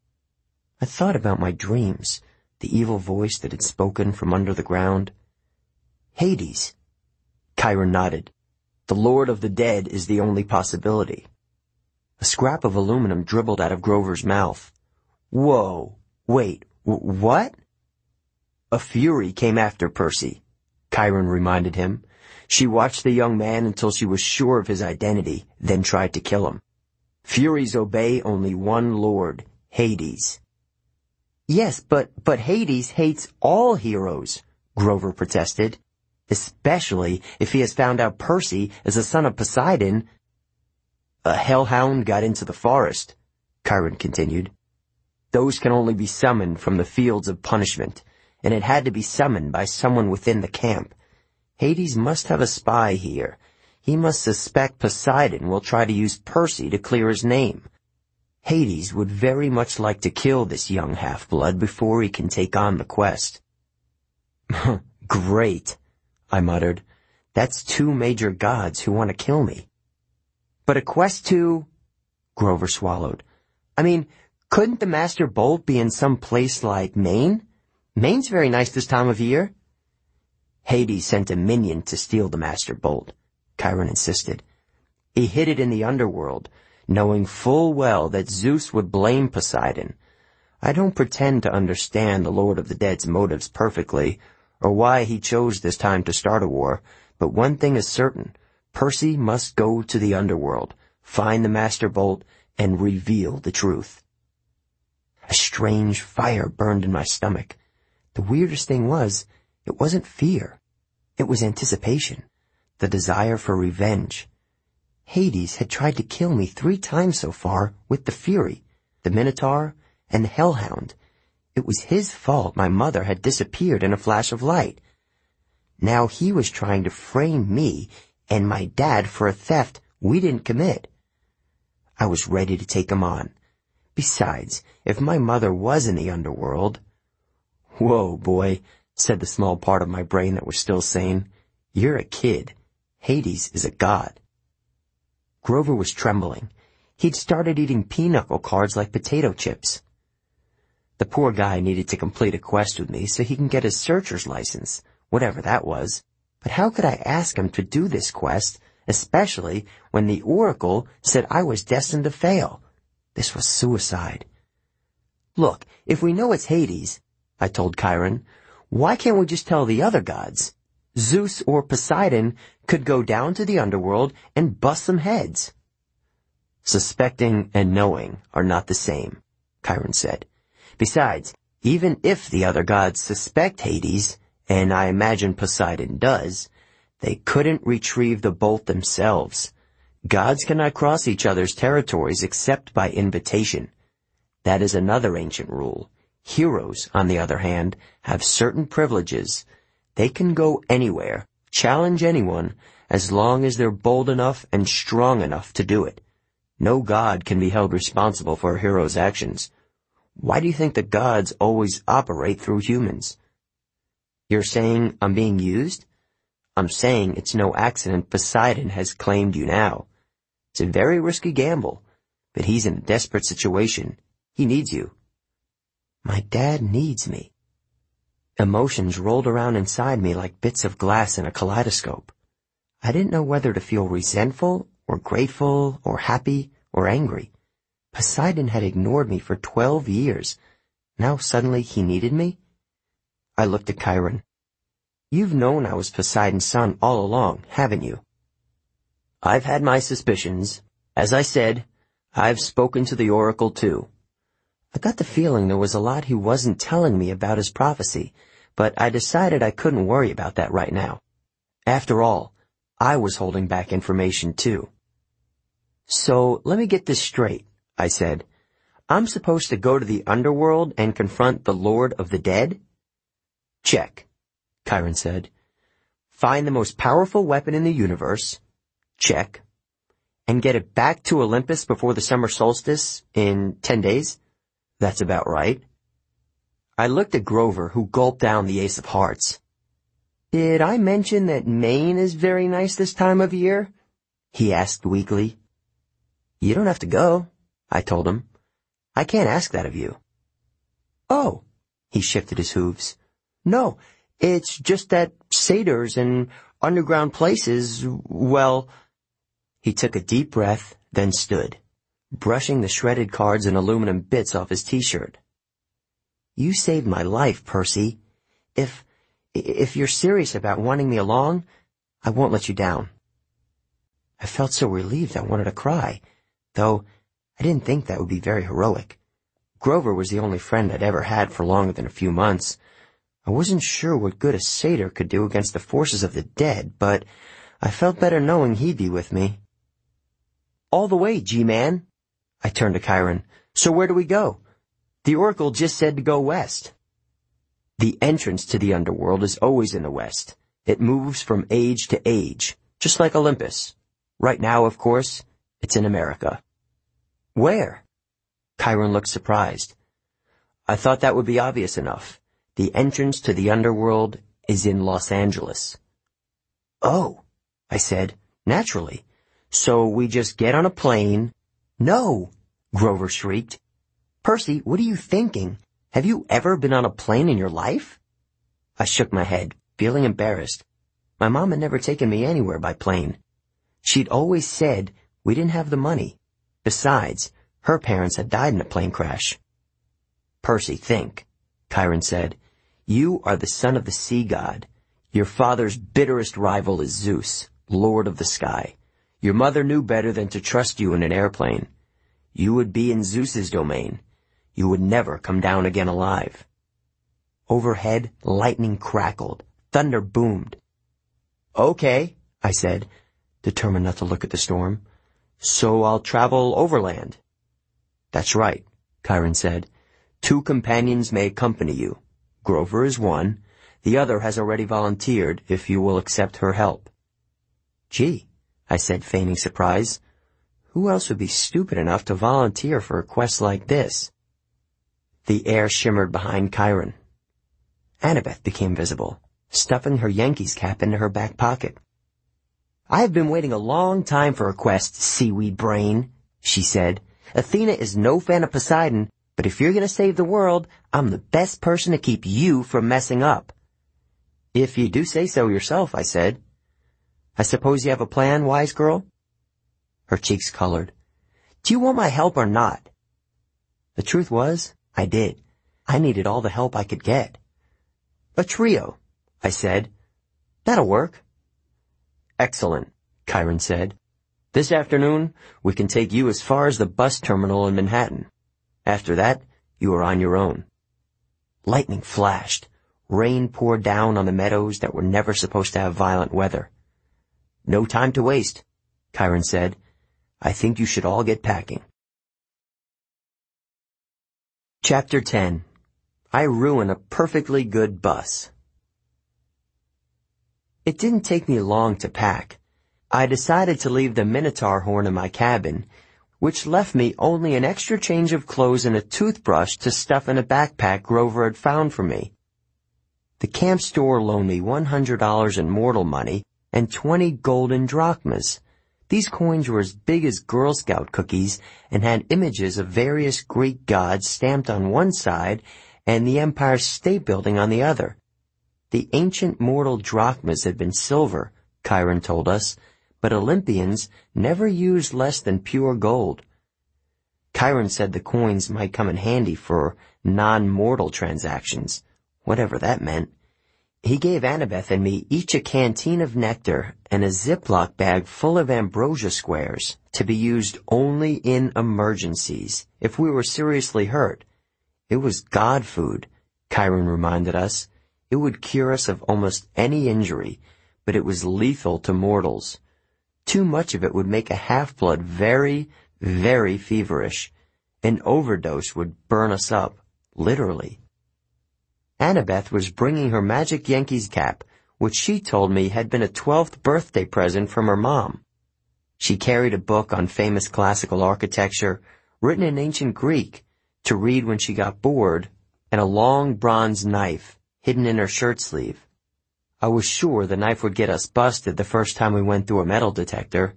I thought about my dreams, the evil voice that had spoken from under the ground. "Hades." Chiron nodded. "The Lord of the Dead is the only possibility." A scrap of aluminum dribbled out of Grover's mouth. "Whoa, wait, w- what?" "A fury came after Percy," Chiron reminded him. "She watched the young man until she was sure of his identity, then tried to kill him. Furies obey only one lord, Hades." "Yes, but, but Hades hates all heroes," Grover protested. "Especially if he has found out Percy is a son of Poseidon." "A hellhound got into the forest," Chiron continued. "Those can only be summoned from the fields of punishment, and it had to be summoned by someone within the camp. Hades must have a spy here. He must suspect Poseidon will try to use Percy to clear his name. Hades would very much like to kill this young half-blood before he can take on the quest." "Great," I muttered. "That's two major gods who want to kill me." "But a quest to—" Grover swallowed. "I mean, Couldn't the Master Bolt be in some place like Maine? Maine's very nice this time of year. Hades sent a minion to steal the Master Bolt, Chiron insisted. He hid it in the underworld, knowing full well that Zeus would blame Poseidon. I don't pretend to understand the Lord of the Dead's motives perfectly, or why he chose this time to start a war, but one thing is certain. Percy must go to the underworld, find the Master Bolt, and reveal the truth. A strange fire burned in my stomach. The weirdest thing was, it wasn't fear. It was anticipation, the desire for revenge. Hades had tried to kill me three times so far with the Fury, the Minotaur, and the Hellhound. It was his fault my mother had disappeared in a flash of light. Now he was trying to frame me and my dad for a theft we didn't commit. I was ready to take him on. Besides, if my mother was in the underworld— "Whoa, boy," said the small part of my brain that was still sane. "You're a kid. Hades is a god." Grover was trembling. He'd started eating pinochle cards like potato chips. The poor guy needed to complete a quest with me so he can get his searcher's license, whatever that was. But how could I ask him to do this quest, especially when the Oracle said I was destined to fail? This was suicide. "Look, if we know it's Hades," I told Chiron, "why can't we just tell the other gods? Zeus or Poseidon could go down to the underworld and bust some heads." "Suspecting and knowing are not the same," Chiron said. "Besides, even if the other gods suspect Hades, and I imagine Poseidon does, they couldn't retrieve the bolt themselves. Gods cannot cross each other's territories except by invitation. That is another ancient rule. Heroes, on the other hand, have certain privileges. They can go anywhere, challenge anyone, as long as they're bold enough and strong enough to do it. No god can be held responsible for a hero's actions. Why do you think the gods always operate through humans?" "You're saying I'm being used?" "I'm saying it's no accident Poseidon has claimed you now. It's a very risky gamble, but he's in a desperate situation. He needs you." "My dad needs me." Emotions rolled around inside me like bits of glass in a kaleidoscope. I didn't know whether to feel resentful or grateful or happy or angry. Poseidon had ignored me for twelve years. Now suddenly he needed me? I looked at Chiron. "You've known I was Poseidon's son all along, haven't you?" "I've had my suspicions. As I said, I've spoken to the Oracle too." I got the feeling there was a lot he wasn't telling me about his prophecy, but I decided I couldn't worry about that right now. After all, I was holding back information too. "So let me get this straight," I said. "I'm supposed to go to the underworld and confront the Lord of the Dead?" "Check," Chiron said. "Find the most powerful weapon in the universe?" "Check." "And get it back to Olympus before the summer solstice in ten days? "That's about right." I looked at Grover, who gulped down the ace of hearts. "Did I mention that Maine is very nice this time of year?" he asked weakly. "You don't have to go," I told him. "I can't ask that of you." "Oh," he shifted his hooves. "No, it's just that satyrs and underground places, well—" He took a deep breath, then stood, brushing the shredded cards and aluminum bits off his t-shirt. "You saved my life, Percy. If, if you're serious about wanting me along, I won't let you down." I felt so relieved I wanted to cry, though I didn't think that would be very heroic. Grover was the only friend I'd ever had for longer than a few months. I wasn't sure what good a satyr could do against the forces of the dead, but I felt better knowing he'd be with me. "All the way, G-Man." I turned to Chiron. "So where do we go? The Oracle just said to go west." "The entrance to the underworld is always in the west. It moves from age to age, just like Olympus. Right now, of course, it's in America." "Where?" Chiron looked surprised. "I thought that would be obvious enough. The entrance to the underworld is in Los Angeles." "Oh," I said, "naturally. So we just get on a plane—" "No!" Grover shrieked. Percy, what are you thinking? Have you ever been on a plane in your life? I shook my head, feeling embarrassed. My mom had never taken me anywhere by plane. She'd always said we didn't have the money. Besides, her parents had died in a plane crash. Percy, think, Chiron said. You are the son of the sea god. Your father's bitterest rival is Zeus, lord of the sky. Your mother knew better than to trust you in an airplane. You would be in Zeus's domain. You would never come down again alive. Overhead, lightning crackled. Thunder boomed. Okay, I said, determined not to look at the storm. So I'll travel overland. That's right, Chiron said. Two companions may accompany you. Grover is one. The other has already volunteered if you will accept her help. Gee, I said, feigning surprise. Who else would be stupid enough to volunteer for a quest like this? The air shimmered behind Chiron. Annabeth became visible, stuffing her Yankees cap into her back pocket. I have been waiting a long time for a quest, seaweed brain, she said. Athena is no fan of Poseidon, but if you're going to save the world, I'm the best person to keep you from messing up. If you do say so yourself, I said. I suppose you have a plan, wise girl? Her cheeks colored. Do you want my help or not? The truth was, I did. I needed all the help I could get. A trio, I said. That'll work. Excellent, Chiron said. This afternoon, we can take you as far as the bus terminal in Manhattan. After that, you are on your own. Lightning flashed. Rain poured down on the meadows that were never supposed to have violent weather. No time to waste, Chiron said. I think you should all get packing. Chapter ten. I ruin a perfectly good bus. It didn't take me long to pack. I decided to leave the Minotaur horn in my cabin, which left me only an extra change of clothes and a toothbrush to stuff in a backpack Grover had found for me. The camp store loaned me one hundred dollars in mortal money and twenty golden drachmas. These coins were as big as Girl Scout cookies and had images of various Greek gods stamped on one side and the Empire State Building on the other. The ancient mortal drachmas had been silver, Chiron told us, but Olympians never used less than pure gold. Chiron said the coins might come in handy for non-mortal transactions, whatever that meant. He gave Annabeth and me each a canteen of nectar and a Ziploc bag full of ambrosia squares to be used only in emergencies, if we were seriously hurt. It was God food, Chiron reminded us. It would cure us of almost any injury, but it was lethal to mortals. Too much of it would make a half-blood very, very feverish. An overdose would burn us up, literally. Annabeth was bringing her magic Yankees cap, which she told me had been a twelfth birthday present from her mom. She carried a book on famous classical architecture, written in ancient Greek, to read when she got bored, and a long bronze knife hidden in her shirt sleeve. I was sure the knife would get us busted the first time we went through a metal detector.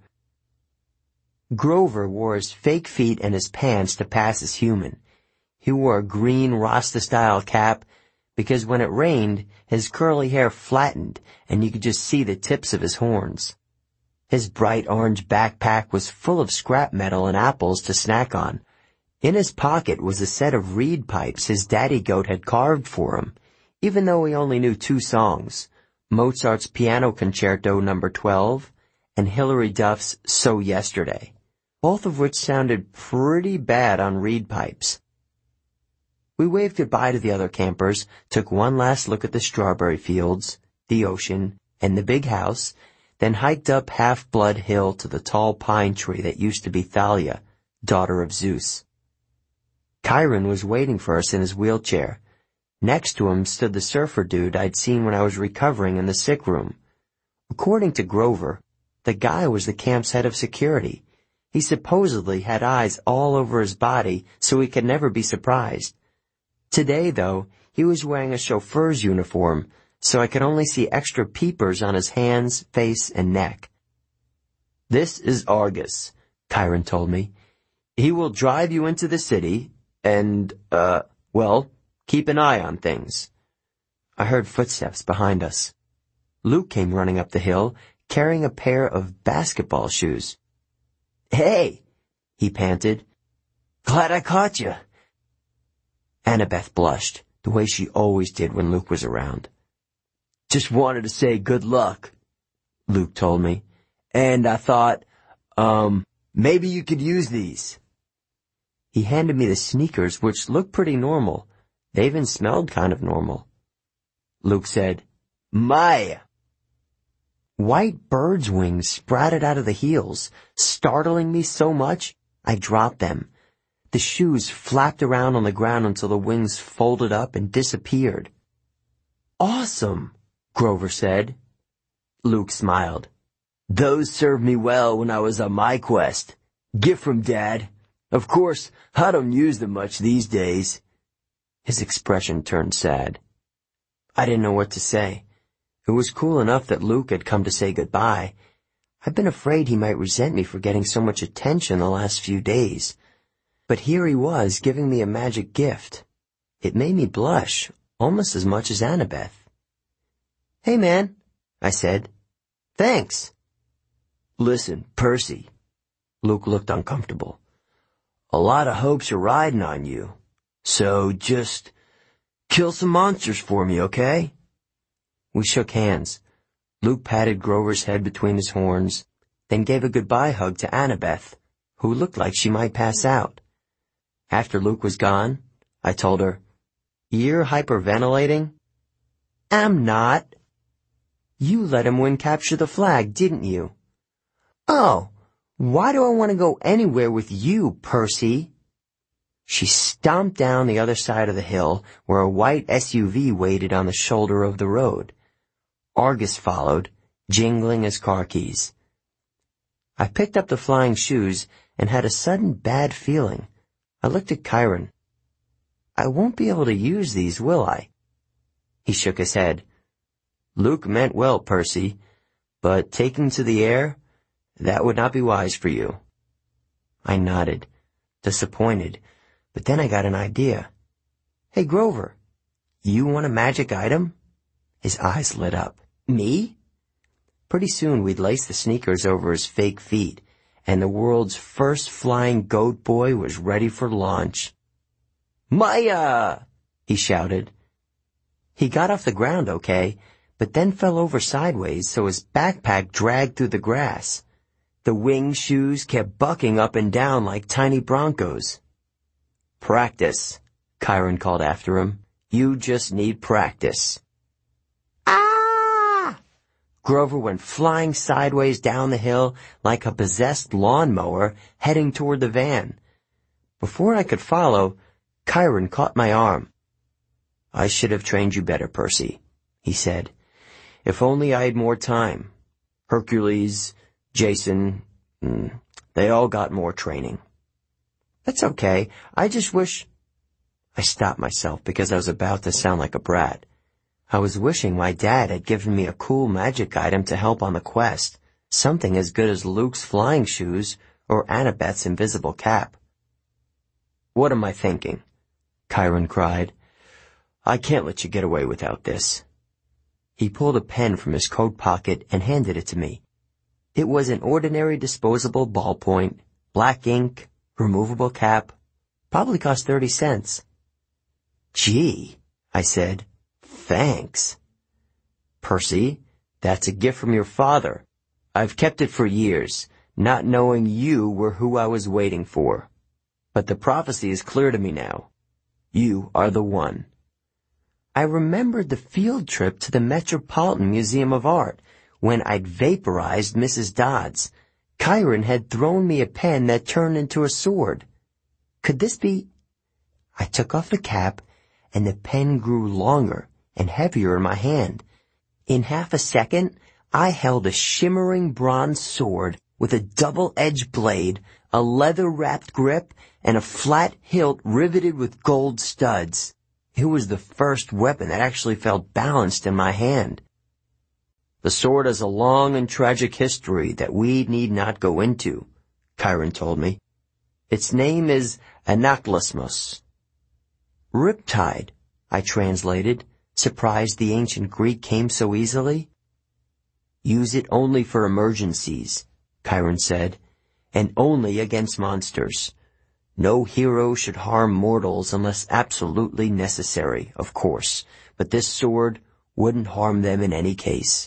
Grover wore his fake feet and his pants to pass as human. He wore a green Rasta-style cap because when it rained, his curly hair flattened and you could just see the tips of his horns. His bright orange backpack was full of scrap metal and apples to snack on. In his pocket was a set of reed pipes his daddy goat had carved for him, even though he only knew two songs, Mozart's Piano Concerto number twelve and Hilary Duff's So Yesterday, both of which sounded pretty bad on reed pipes. We waved goodbye to the other campers, took one last look at the strawberry fields, the ocean, and the big house, then hiked up Half-Blood Hill to the tall pine tree that used to be Thalia, daughter of Zeus. Chiron was waiting for us in his wheelchair. Next to him stood the surfer dude I'd seen when I was recovering in the sick room. According to Grover, the guy was the camp's head of security. He supposedly had eyes all over his body so he could never be surprised. Today, though, he was wearing a chauffeur's uniform, so I could only see extra peepers on his hands, face, and neck. This is Argus, Chiron told me. He will drive you into the city, And, uh, well, keep an eye on things. I heard footsteps behind us. Luke came running up the hill, carrying a pair of basketball shoes. "Hey," he panted. "Glad I caught you." Annabeth blushed, the way she always did when Luke was around. "Just wanted to say good luck," Luke told me. "And I thought, um, maybe you could use these." He handed me the sneakers, which looked pretty normal. They even smelled kind of normal. Luke said, "Maya." White birds' wings sprouted out of the heels, startling me so much I dropped them. The shoes flapped around on the ground until the wings folded up and disappeared. "Awesome," Grover said. Luke smiled. "Those served me well when I was on my quest. Gift from Dad. Of course, I don't use them much these days." His expression turned sad. I didn't know what to say. It was cool enough that Luke had come to say goodbye. I'd been afraid he might resent me for getting so much attention the last few days. But here he was giving me a magic gift. It made me blush, almost as much as Annabeth. "Hey, man," I said. "Thanks." "Listen, Percy." Luke looked uncomfortable. "A lot of hopes are riding on you. So just kill some monsters for me, okay?" We shook hands. Luke patted Grover's head between his horns, then gave a goodbye hug to Annabeth, who looked like she might pass out. After Luke was gone, I told her, "You're hyperventilating?" "I'm not." "You let him win Capture the Flag, didn't you?" "Oh, why do I want to go anywhere with you, Percy?" She stomped down the other side of the hill, where a white S U V waited on the shoulder of the road. Argus followed, jingling his car keys. I picked up the flying shoes and had a sudden bad feeling. I looked at Chiron. "I won't be able to use these, will I?" He shook his head. "Luke meant well, Percy, but taking to the air, that would not be wise for you." I nodded, disappointed, but then I got an idea. "Hey, Grover, you want a magic item?" His eyes lit up. "Me?" Pretty soon we'd lace the sneakers over his fake feet, and the world's first flying goat boy was ready for launch. "Maya!" he shouted. He got off the ground okay, but then fell over sideways so his backpack dragged through the grass. The wing shoes kept bucking up and down like tiny broncos. "Practice," Chiron called after him. "You just need practice." Ah! Grover went flying sideways down the hill like a possessed lawnmower heading toward the van. Before I could follow, Chiron caught my arm. "I should have trained you better, Percy," he said. "If only I had more time. Hercules, Jason, mm, they all got more training." "That's okay. I just wish—" I stopped myself because I was about to sound like a brat. I was wishing my dad had given me a cool magic item to help on the quest, something as good as Luke's flying shoes or Annabeth's invisible cap. "What am I thinking?" Chiron cried. "I can't let you get away without this." He pulled a pen from his coat pocket and handed it to me. It was an ordinary disposable ballpoint, black ink, removable cap, probably cost thirty cents. "Gee," I said, "thanks." "Percy, that's a gift from your father. I've kept it for years, not knowing you were who I was waiting for. But the prophecy is clear to me now. You are the one." I remembered the field trip to the Metropolitan Museum of Art when I'd vaporized Missus Dodds. Chiron had thrown me a pen that turned into a sword. Could this be? I took off the cap, and the pen grew longer and heavier in my hand. In half a second, I held a shimmering bronze sword with a double-edged blade, a leather-wrapped grip, and a flat hilt riveted with gold studs. It was the first weapon that actually felt balanced in my hand. "The sword has a long and tragic history that we need not go into," Chiron told me. "Its name is Anaklusmos, Riptide, I translated, surprised the ancient Greek came so easily. Use it only for emergencies, Chiron said, and only against monsters. No hero should harm mortals unless absolutely necessary, of course, but this sword wouldn't harm them in any case.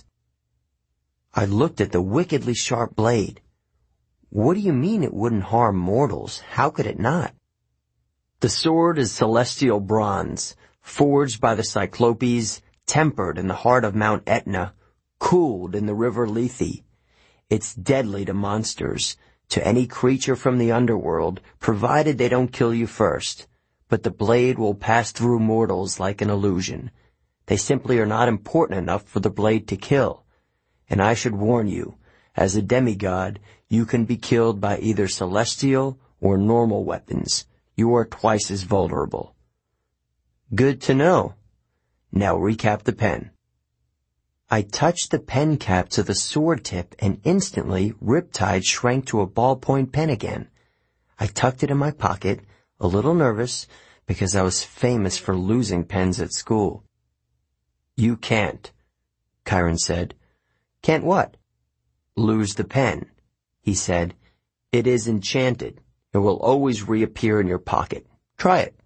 I looked at the wickedly sharp blade. What do you mean it wouldn't harm mortals? How could it not? The sword is celestial bronze, forged by the Cyclopes, tempered in the heart of Mount Etna, cooled in the river Lethe. It's deadly to monsters, to any creature from the underworld, provided they don't kill you first. But the blade will pass through mortals like an illusion. They simply are not important enough for the blade to kill. And I should warn you, as a demigod, you can be killed by either celestial or normal weapons. You are twice as vulnerable. Good to know. Now recap the pen. I touched the pen cap to the sword tip, and instantly Riptide shrank to a ballpoint pen again. I tucked it in my pocket, a little nervous, because I was famous for losing pens at school. You can't, Chiron said. Can't what? Lose the pen, he said. It is enchanted. It will always reappear in your pocket. Try it.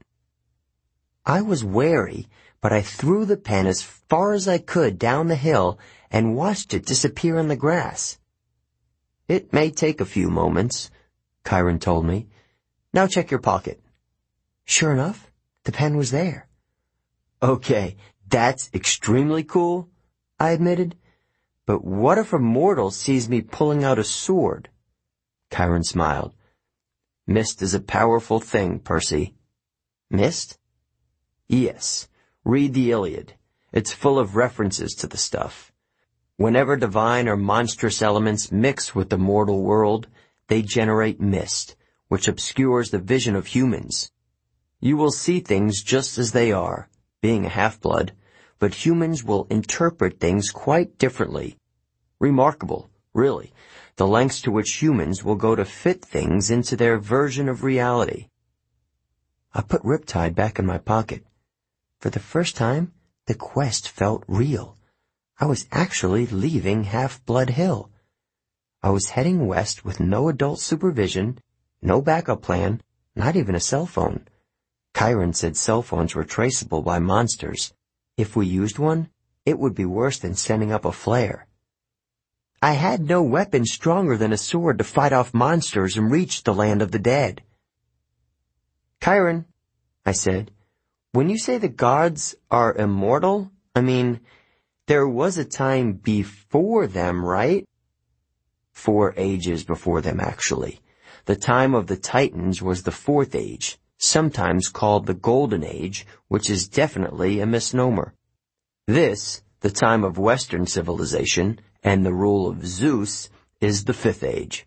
I was wary, but I threw the pen as far as I could down the hill and watched it disappear in the grass. It may take a few moments, Chiron told me. Now check your pocket. Sure enough, the pen was there. Okay, that's extremely cool, I admitted. But what if a mortal sees me pulling out a sword? Chiron smiled. Mist is a powerful thing, Percy. Mist? Yes. Read the Iliad. It's full of references to the stuff. Whenever divine or monstrous elements mix with the mortal world, they generate mist, which obscures the vision of humans. You will see things just as they are, being a half-blood, but humans will interpret things quite differently. Remarkable, really, the lengths to which humans will go to fit things into their version of reality. I put Riptide back in my pocket. For the first time, the quest felt real. I was actually leaving Half-Blood Hill. I was heading west with no adult supervision, no backup plan, not even a cell phone. Chiron said cell phones were traceable by monsters. If we used one, it would be worse than sending up a flare. I had no weapon stronger than a sword to fight off monsters and reach the land of the dead. Chiron, I said, when you say the gods are immortal, I mean, there was a time before them, right? Four ages before them, actually. The time of the Titans was the fourth age, sometimes called the Golden Age, which is definitely a misnomer. This, the time of Western civilization, and the rule of Zeus, is the fifth age.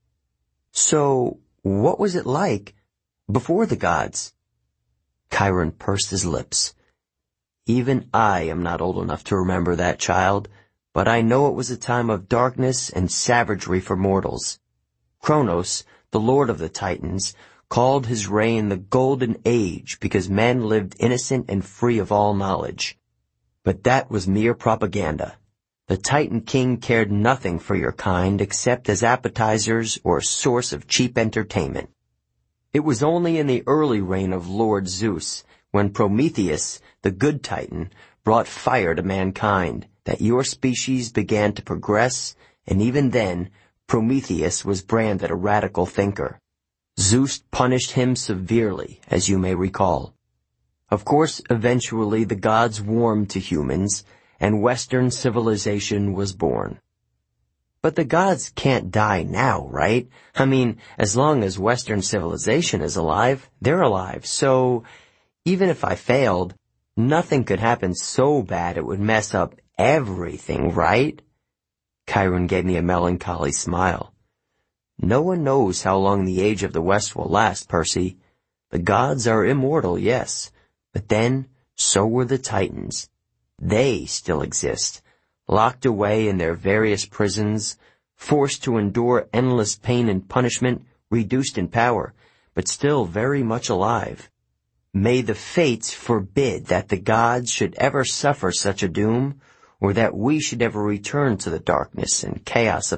So, what was it like before the gods? Chiron pursed his lips. Even I am not old enough to remember that, child, but I know it was a time of darkness and savagery for mortals. Kronos, the lord of the Titans, called his reign the Golden Age because men lived innocent and free of all knowledge. But that was mere propaganda. The Titan King cared nothing for your kind except as appetizers or a source of cheap entertainment. It was only in the early reign of Lord Zeus, when Prometheus, the good Titan, brought fire to mankind, that your species began to progress, and even then, Prometheus was branded a radical thinker. Zeus punished him severely, as you may recall. Of course, eventually the gods warmed to humans, and Western civilization was born. But the gods can't die now, right? I mean, as long as Western civilization is alive, they're alive. So, even if I failed, nothing could happen so bad it would mess up everything, right? Chiron gave me a melancholy smile. No one knows how long the age of the West will last, Percy. The gods are immortal, yes, but then so were the Titans. They still exist, locked away in their various prisons, forced to endure endless pain and punishment, reduced in power, but still very much alive. May the fates forbid that the gods should ever suffer such a doom, or that we should ever return to the darkness and chaos of